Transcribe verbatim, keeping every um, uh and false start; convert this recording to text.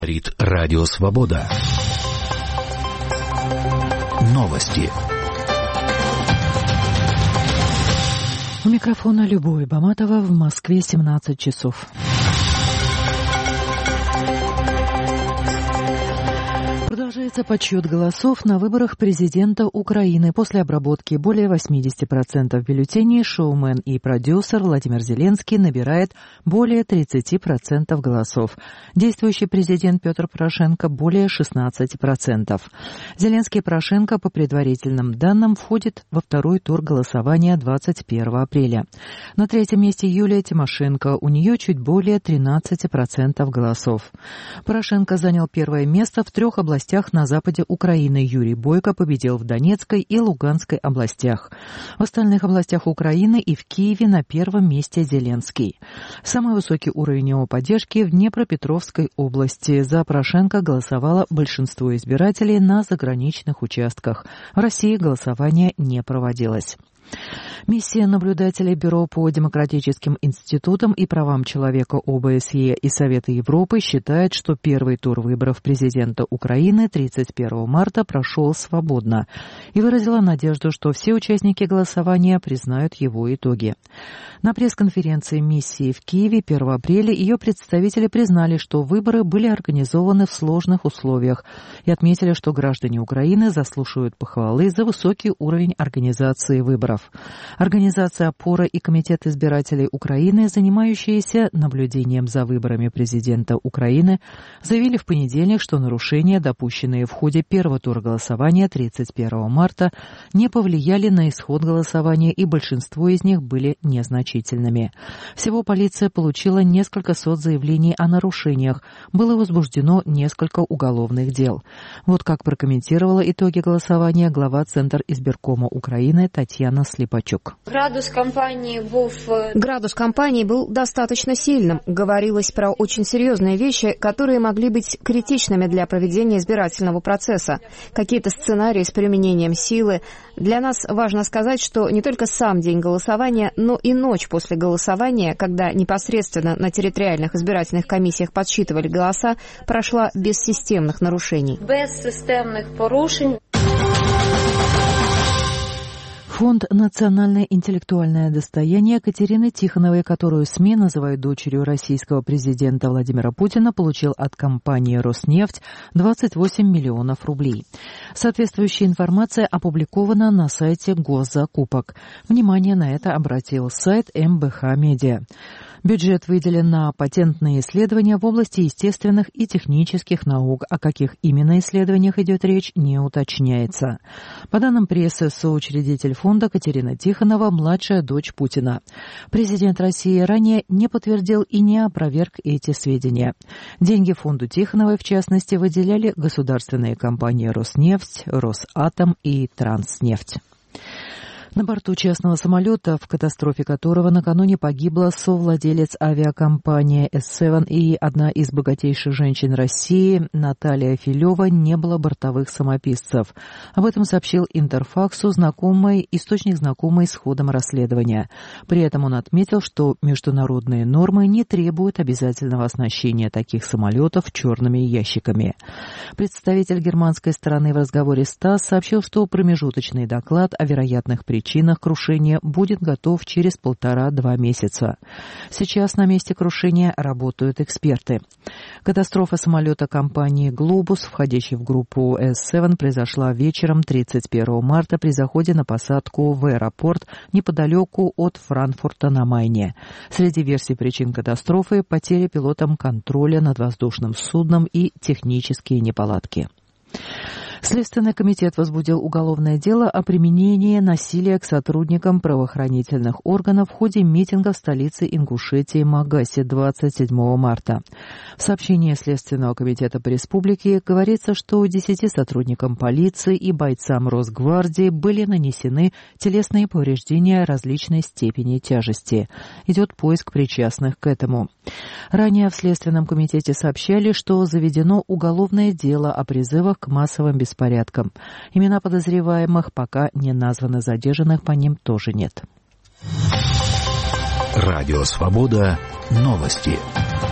Говорит Радио Свобода. Новости. У микрофона Любовь Баматова, в Москве семнадцать часов. Продолжается подсчет голосов на выборах президента Украины. После обработки более восемьдесят процентов бюллетеней шоумен и продюсер Владимир Зеленский набирает более тридцать процентов голосов. Действующий президент Петр Порошенко более шестнадцать процентов. Зеленский и Порошенко, по предварительным данным, входят во второй тур голосования двадцать первого апреля. На третьем месте Юлия Тимошенко. У нее чуть более тринадцать процентов голосов. Порошенко занял первое место в трех областях на западе Украины. Юрий Бойко победил в Донецкой и Луганской областях. В остальных областях Украины и в Киеве на первом месте Зеленский. Самый высокий уровень его поддержки в Днепропетровской области. За Порошенко голосовало большинство избирателей на заграничных участках. В России голосование не проводилось. Миссия наблюдателей Бюро по демократическим институтам и правам человека ОБСЕ и Совета Европы считает, что первый тур выборов президента Украины тридцать первого марта прошел свободно и выразила надежду, что все участники голосования признают его итоги. На пресс-конференции миссии в Киеве первого апреля ее представители признали, что выборы были организованы в сложных условиях и отметили, что граждане Украины заслуживают похвалы за высокий уровень организации выборов. Организация «Опора» и Комитет избирателей Украины, занимающиеся наблюдением за выборами президента Украины, заявили в понедельник, что нарушения, допущенные в ходе первого тура голосования тридцать первого марта, не повлияли на исход голосования, и большинство из них были незначительными. Всего полиция получила несколько сот заявлений о нарушениях. Было возбуждено несколько уголовных дел. Вот как прокомментировала итоги голосования глава Центра избиркома Украины Татьяна Слепачук. Градус кампании был... Градус кампании был достаточно сильным. Говорилось про очень серьезные вещи, которые могли быть критичными для проведения избирательного процесса. Какие-то сценарии с применением силы. Для нас важно сказать, что не только сам день голосования, но и ночь после голосования, когда непосредственно на территориальных избирательных комиссиях подсчитывали голоса, прошла без системных нарушений. Без системных порушений. Фонд «Национальное интеллектуальное достояние» Катерины Тихоновой, которую СМИ называют дочерью российского президента Владимира Путина, получил от компании «Роснефть» двадцать восемь миллионов рублей. Соответствующая информация опубликована на сайте госзакупок. Внимание на это обратил сайт эм бэ ха Медиа. Бюджет выделен на патентные исследования в области естественных и технических наук. О каких именно исследованиях идет речь, не уточняется. По данным прессы, соучредитель фонда Катерина Тихонова – младшая дочь Путина. Президент России ранее не подтвердил и не опроверг эти сведения. Деньги фонду Тихоновой, в частности, выделяли государственные компании «Роснефть», «Росатом» и «Транснефть». На борту частного самолета, в катастрофе которого накануне погибла совладелец авиакомпании эс семь и одна из богатейших женщин России Наталья Филева, не было бортовых самописцев. Об этом сообщил Интерфаксу знакомый, источник знакомый с ходом расследования. При этом он отметил, что международные нормы не требуют обязательного оснащения таких самолетов черными ящиками. Представитель германской стороны в разговоре с ТАСС сообщил, что промежуточный доклад о вероятных причинах причинах крушения будет готов через полтора-два месяца. Сейчас на месте крушения работают эксперты. Катастрофа самолета компании «Глобус», входящей в группу эс семь, произошла вечером тридцать первого марта при заходе на посадку в аэропорт неподалеку от Франкфурта на Майне. Среди версий причин катастрофы – потеря пилотом контроля над воздушным судном и технические неполадки. Следственный комитет возбудил уголовное дело о применении насилия к сотрудникам правоохранительных органов в ходе митинга в столице Ингушетии Магасе двадцать седьмого марта. В сообщении Следственного комитета по республике говорится, что десяти сотрудникам полиции и бойцам Росгвардии были нанесены телесные повреждения различной степени тяжести. Идет поиск причастных к этому. Ранее в Следственном комитете сообщали, что заведено уголовное дело о призывах к массовым беспорядкам. Имена подозреваемых пока не названы, задержанных по ним тоже нет. Радио Свобода. Новости.